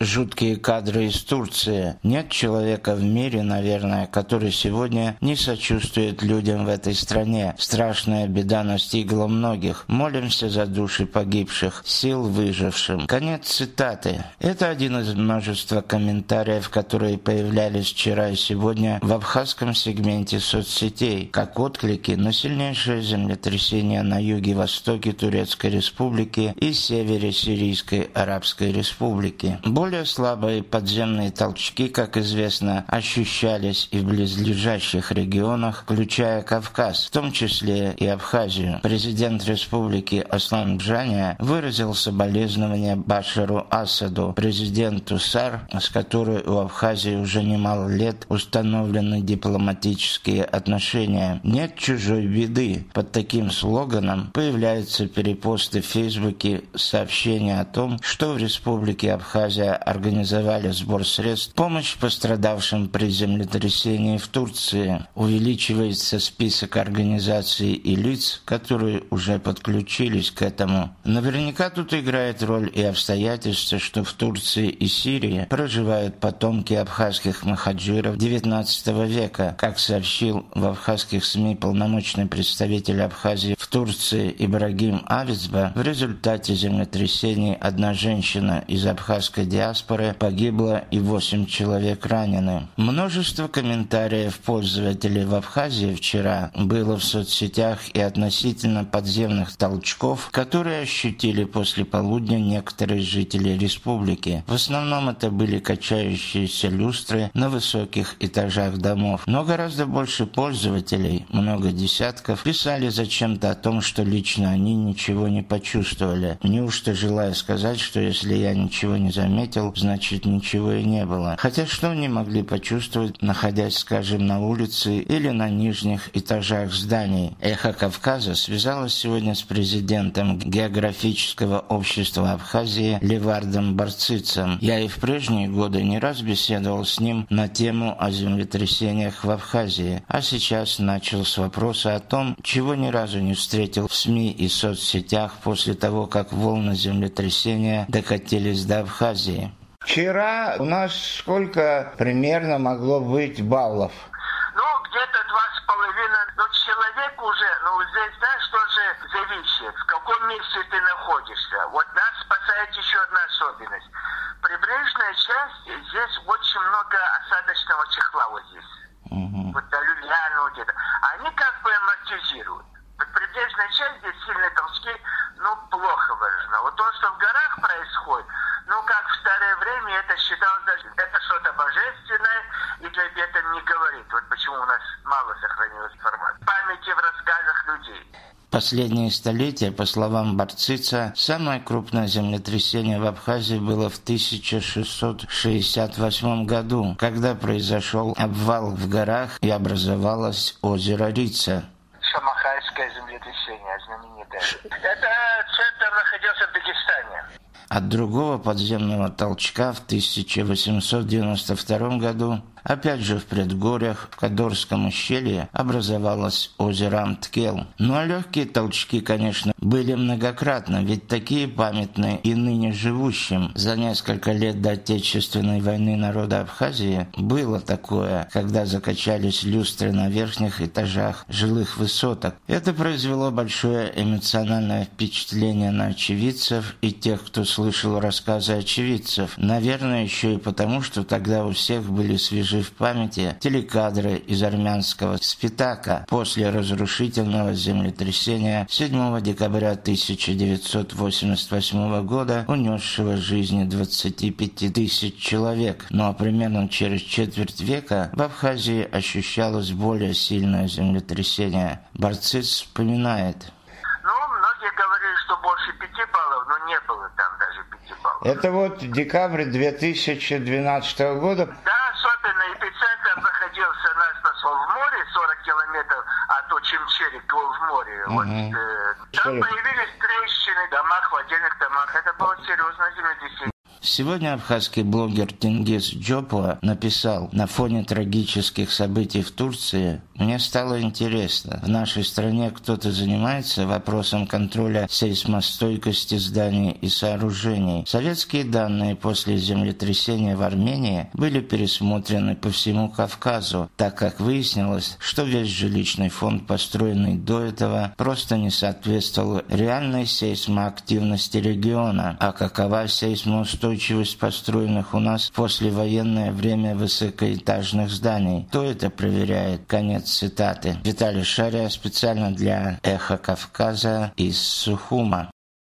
жуткие кадры из Турции. Нет человека в мире, наверное, который сегодня не сочувствует людям в этой стране. Страшная беда настигла многих. Молимся за души погибших, сил выжившим. Конец цитаты. Это один из множества комментариев, которые появлялись вчера и сегодня в абхазском сегменте соцсетей, как отклики на сильнейшее землетрясение на юге-востоке Турецкой Республики и севере Сирийской Арабской Республики. Более слабые подземные толчки, как известно, ощущались и в близлежащих регионах, включая Кавказ, в том числе и Абхазию. Президент республики Аслан Бжаня выразил соболезнования Башару Асаду, президенту САР, с которой у Абхазии уже немало лет установлены дипломатические отношения. «Нет чужой беды». Под таким слоганом появляются перепосты в Фейсбуке, сообщения о том, что в республике Абхазия организовали сбор средств, помощь пострадавшим при землетрясении в Турции. Увеличивается список организаций и лиц, которые уже подключились к этому. Наверняка тут играет роль и обстоятельство, что в Турции и Сирии проживают потомки абхазских махаджиров XIX века. Как сообщил в абхазских СМИ полномочный представитель Абхазии в Турции Ибрагим Авицба, в результате землетрясений одна женщина из абхазской диаспоры погибла и 8 человек ранены. Множество комментариев пользователей в Абхазии вчера было в соцсетях и относительно подземных толчков, которые ощутили после полудня некоторые жители республики. В основном это были качающиеся люстры на высоких этажах домов. Но гораздо больше пользователей, много десятков, писали зачем-то о том, что лично они ничего не почувствовали. Неужто желая сказать, что если я ничего не заметил, значит ничего и не было. Хотя что они могли почувствовать, находясь, скажем, на улице или на нижних этажах зданий? «Эхо Кавказа» связалось сегодня с президентом географического общества Абхазии Левардом Барцицем. Я и в прежние годы не раз беседовал с ним на тему о землетрясениях в Абхазии, а сейчас начал с вопроса о том, чего ни разу не встретил в СМИ и соцсетях после того, как волны землетрясения докатились до Абхазии. Вчера у нас сколько примерно могло быть баллов? Где-то 2,5. Человек уже, здесь, знаешь, тоже зависит, в каком месте ты находишься. Вот нас спасает еще одна особенность. Прибрежная часть, здесь очень много осадочного чехла вот здесь. Вот до Люльяна где-то. Они как бы амортизируют. Прибрежная часть, здесь сильные толчки, плохо выражено. Вот то, что в горах происходит, как в старое время это считалось, даже это что-то божественное, и для это не говорит. Вот почему у нас мало сохранилось информации. Памяти в рассказах людей. Последние столетия, по словам Барцица, самое крупное землетрясение в Абхазии было в 1668 году, когда произошел обвал в горах и образовалось озеро Рица. Шамахайское землетрясение знаменитое. Это центр находился в Дагестане. От другого подземного толчка в 1892 году, опять же в предгорьях, в Кадорском ущелье, образовалось озеро Амткел. А легкие толчки, конечно, были многократно, ведь такие памятны и ныне живущим. За несколько лет до Отечественной войны народа Абхазии было такое, когда закачались люстры на верхних этажах жилых высоток. Это произвело большое эмоциональное впечатление на очевидцев и тех, кто слышал рассказы очевидцев. Наверное, еще и потому, что тогда у всех были свежи в памяти телекадры из армянского Спитака после разрушительного землетрясения 7 декабря 1988 года, унесшего жизни 25 тысяч человек. Примерно через четверть века в Абхазии ощущалось более сильное землетрясение. Барциц вспоминает. Многие говорили, что больше 5 баллов, но не было там даже 5 баллов. Это вот декабрь 2012 года. Да, особенно эпицентр находился в море, 40 километров от Очимчери в море. Там появились трещины в домах, в отдельных домах. Это было серьезное землетрясение. Сегодня абхазский блогер Тенгиз Джопла написал: на фоне трагических событий в Турции мне стало интересно, в нашей стране кто-то занимается вопросом контроля сейсмостойкости зданий и сооружений. Советские данные после землетрясения в Армении были пересмотрены по всему Кавказу, так как выяснилось, что весь жилищный фонд, построенный до этого, просто не соответствовал реальной сейсмоактивности региона. А какова сейсмоустойчивость построенных у нас в послевоенное время высокоэтажных зданий? Кто это проверяет? Конец цитаты. Виталий Шария специально для «Эхо Кавказа» из Сухума.